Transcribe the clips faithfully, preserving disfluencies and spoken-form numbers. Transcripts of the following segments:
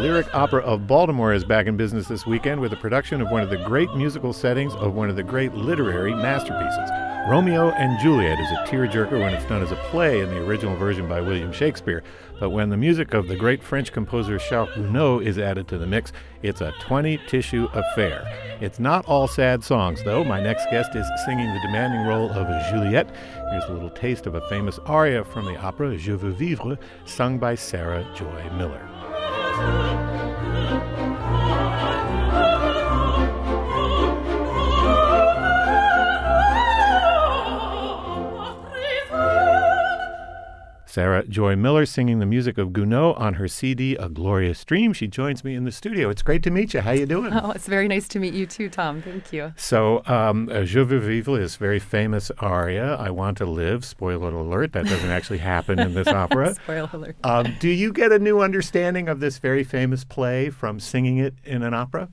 Lyric Opera of Baltimore is back in business this weekend with a production of one of the great musical settings of one of the great literary masterpieces. Romeo and Juliet is a tearjerker when it's done as a play in the original version by William Shakespeare. But when the music of the great French composer Charles Gounod is added to the mix, it's a twenty-tissue affair. It's not all sad songs, though. My next guest is singing the demanding role of Juliet. Here's a little taste of a famous aria from the opera Je veux vivre, sung by Sarah Joy Miller. Sarah Joy Miller singing the music of Gounod on her C D, A Glorious Dream. She joins me in the studio. It's great to meet you. How you doing? Oh, it's very nice to meet you too, Tom. Thank you. So, um, uh, Je veux vivre is very famous aria. I want to live. Spoiler alert. That doesn't actually happen in this opera. Spoiler alert. Um, do you get a new understanding of this very famous play from singing it in an opera?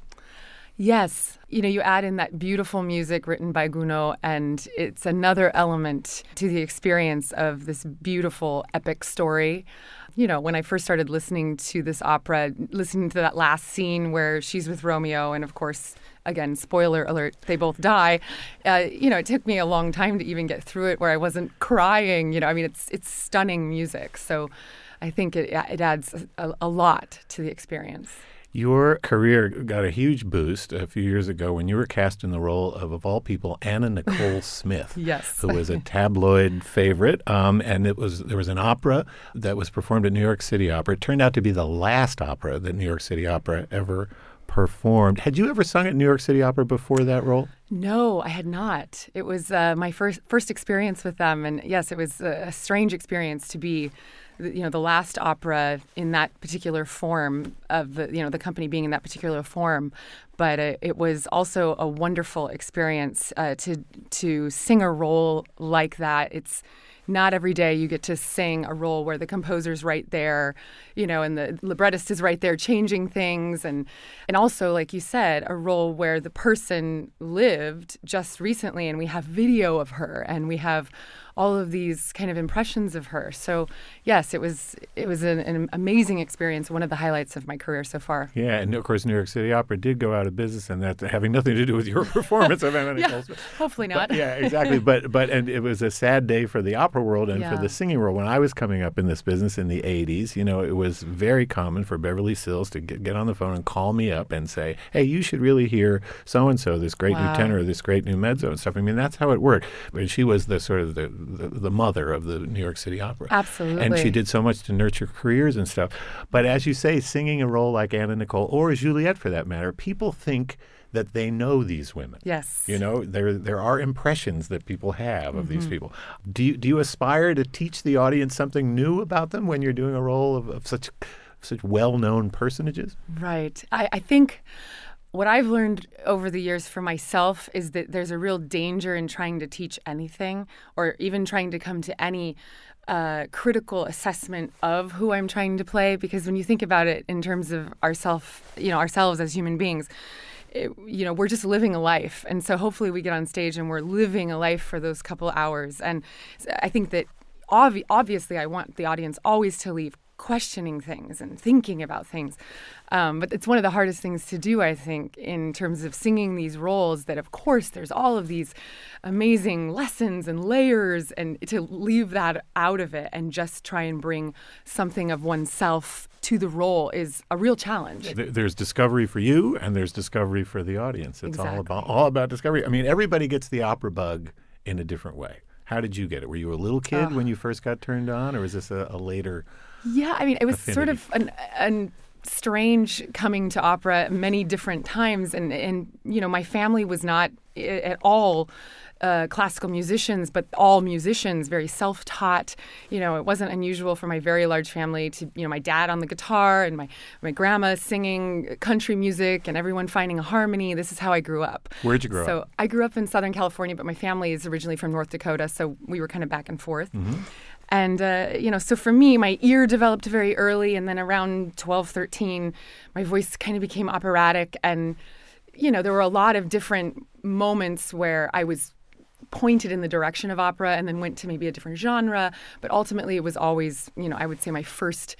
Yes. You know, you add in that beautiful music written by Gounod, and it's another element to the experience of this beautiful epic story. You know, when I first started listening to this opera, listening to that last scene where she's with Romeo, and of course, again, spoiler alert, they both die. Uh, you know, it took me a long time to even get through it where I wasn't crying. You know, I mean, it's it's stunning music. So I think it, it adds a, a lot to the experience. Your career got a huge boost a few years ago when you were cast in the role of, of all people, Anna Nicole Smith, yes, who was a tabloid favorite. Um, and it was there was an opera that was performed at New York City Opera. It turned out to be the last opera that New York City Opera ever performed. Had you ever sung at New York City Opera before that role? No, I had not. It was uh, my first first experience with them, and yes, it was a, a strange experience to be, you know, the last opera in that particular form of the, you know, the company being in that particular form. But uh, it was also a wonderful experience uh, to to sing a role like that. It's not every day you get to sing a role where the composer's right there, you know, and the librettist is right there changing things. And, and also, like you said, a role where the person lived just recently and we have video of her and we have all of these kind of impressions of her. So, yes, it was it was an, an amazing experience, one of the highlights of my career so far. Yeah, and of course, New York City Opera did go out of business, and that's having nothing to do with your performance of Anna Nicole Smith. Yeah, hopefully not. But, yeah, exactly. But but and it was a sad day for the opera world and yeah. for the singing world. When I was coming up in this business in the eighties, you know, it was very common for Beverly Sills to get, get on the phone and call me up and say, hey, you should really hear so-and-so, this great wow. new tenor, this great new mezzo and stuff. I mean, that's how it worked. But she was the sort of the, the, the mother of the New York City Opera. Absolutely. And she did so much to nurture careers and stuff. But as you say, singing a role like Anna Nicole, or Juliet for that matter, people think that they know these women. Yes. You know, there there are impressions that people have of mm-hmm. these people. Do you, do you aspire to teach the audience something new about them when you're doing a role of, of such such well-known personages? Right. I, I think what I've learned over the years for myself is that there's a real danger in trying to teach anything or even trying to come to any uh, critical assessment of who I'm trying to play. Because when you think about it in terms of ourself, you know, ourselves as human beings, it, you know, we're just living a life. And so hopefully we get on stage and we're living a life for those couple hours. And I think that obvi- obviously I want the audience always to leave questioning things and thinking about things. Um, but it's one of the hardest things to do, I think, in terms of singing these roles that, of course, there's all of these amazing lessons and layers, and to leave that out of it and just try and bring something of oneself to the role is a real challenge. There's discovery for you and there's discovery for the audience. It's exactly. all about all about discovery. I mean, everybody gets the opera bug in a different way. How did you get it? Were you a little kid uh, when you first got turned on, or was this a, a later Yeah, I mean, it was affinity? sort of an, an strange coming to opera many different times. And, and, you know, my family was not at all uh, classical musicians, but all musicians, very self-taught. You know, it wasn't unusual for my very large family to, you know, my dad on the guitar and my, my grandma singing country music and everyone finding a harmony. This is how I grew up. Where'd you grow so up? So I grew up in Southern California, but my family is originally from North Dakota, so we were kind of back and forth. Mm-hmm. And, uh, you know, so for me, my ear developed very early. And then around twelve, thirteen, my voice kind of became operatic. And, you know, there were a lot of different moments where I was pointed in the direction of opera and then went to maybe a different genre. But ultimately, it was always, you know, I would say my first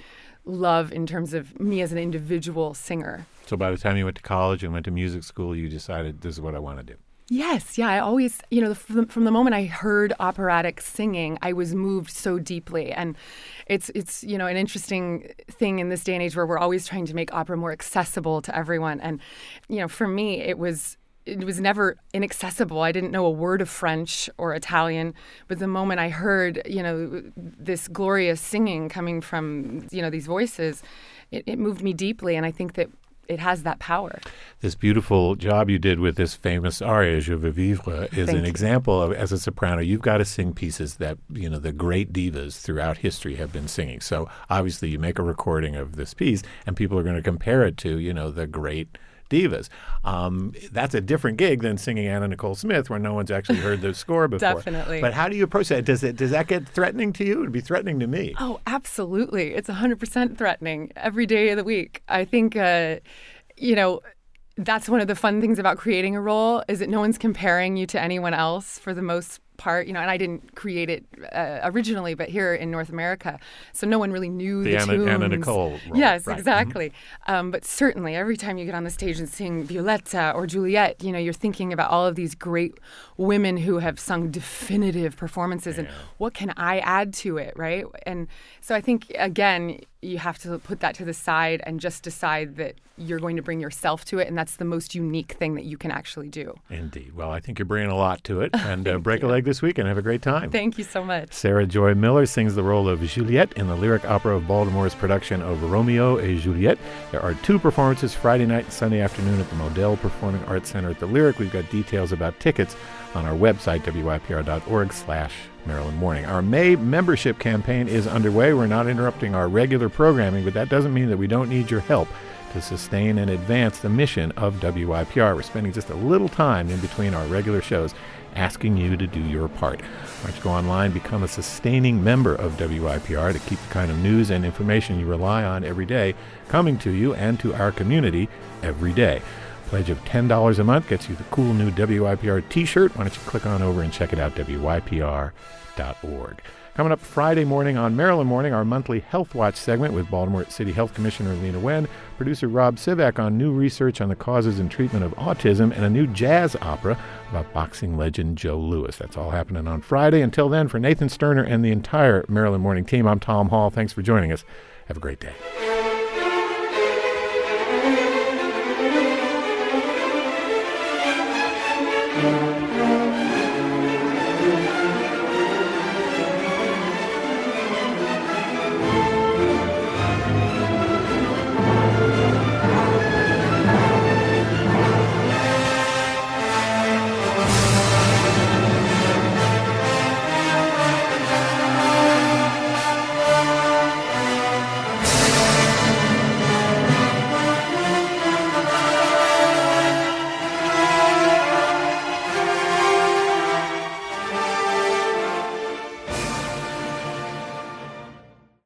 love in terms of me as an individual singer. So by the time you went to college and went to music school, you decided this is what I want to do. Yes, yeah. I always, you know, from, from the moment I heard operatic singing, I was moved so deeply. And it's, it's you know, an interesting thing in this day and age where we're always trying to make opera more accessible to everyone. And, you know, for me, it was it was never inaccessible. I didn't know a word of French or Italian, but the moment I heard, you know, this glorious singing coming from, you know, these voices, it, it moved me deeply. And I think that it has that power. This beautiful job you did with this famous aria, Je veux vivre, is Thank an you. example of, as a soprano, you've got to sing pieces that, you know, the great divas throughout history have been singing. So obviously you make a recording of this piece and people are going to compare it to, you know, the great divas. Um, that's a different gig than singing Anna Nicole Smith, where no one's actually heard the score before. Definitely. But how do you approach that? Does it does that get threatening to you? It would be threatening to me. Oh, absolutely. It's one hundred percent threatening every day of the week. I think, uh, you know, that's one of the fun things about creating a role is that no one's comparing you to anyone else for the most part, you know, and I didn't create it uh, originally, but here in North America, so no one really knew the, The Anna, tunes. Anna Nicole role. Yes, Right. exactly. Mm-hmm. Um, but certainly, every time you get on the stage and sing Violetta or Juliet, you know, you're thinking about all of these great women who have sung definitive performances, Yeah. and what can I add to it, right? And so I think again, you have to put that to the side and just decide that you're going to bring yourself to it, and that's the most unique thing that you can actually do. Indeed. Well, I think you're bringing a lot to it. And uh, break you. a leg this week and have a great time. Thank you so much. Sarah Joy Miller sings the role of Juliette in the Lyric Opera of Baltimore's production of Romeo et Juliette. There are two performances, Friday night and Sunday afternoon at the Modell Performing Arts Center at the Lyric. We've got details about tickets on our website, W I P R dot org slash Maryland Morning. Our May membership campaign is underway. We're not interrupting our regular programming, but that doesn't mean that we don't need your help to sustain and advance the mission of W I P R. We're spending just a little time in between our regular shows asking you to do your part. Why don't you go online, become a sustaining member of W I P R to keep the kind of news and information you rely on every day coming to you and to our community every day. A pledge of ten dollars a month gets you the cool new W I P R t-shirt. Why don't you click on over and check it out, W I P R dot org. Coming up Friday morning on Maryland Morning, our monthly Health Watch segment with Baltimore City Health Commissioner Lena Wen, producer Rob Sivak on new research on the causes and treatment of autism, and a new jazz opera about boxing legend Joe Louis. That's all happening on Friday. Until then, for Nathan Sterner and the entire Maryland Morning team, I'm Tom Hall. Thanks for joining us. Have a great day. Thank you.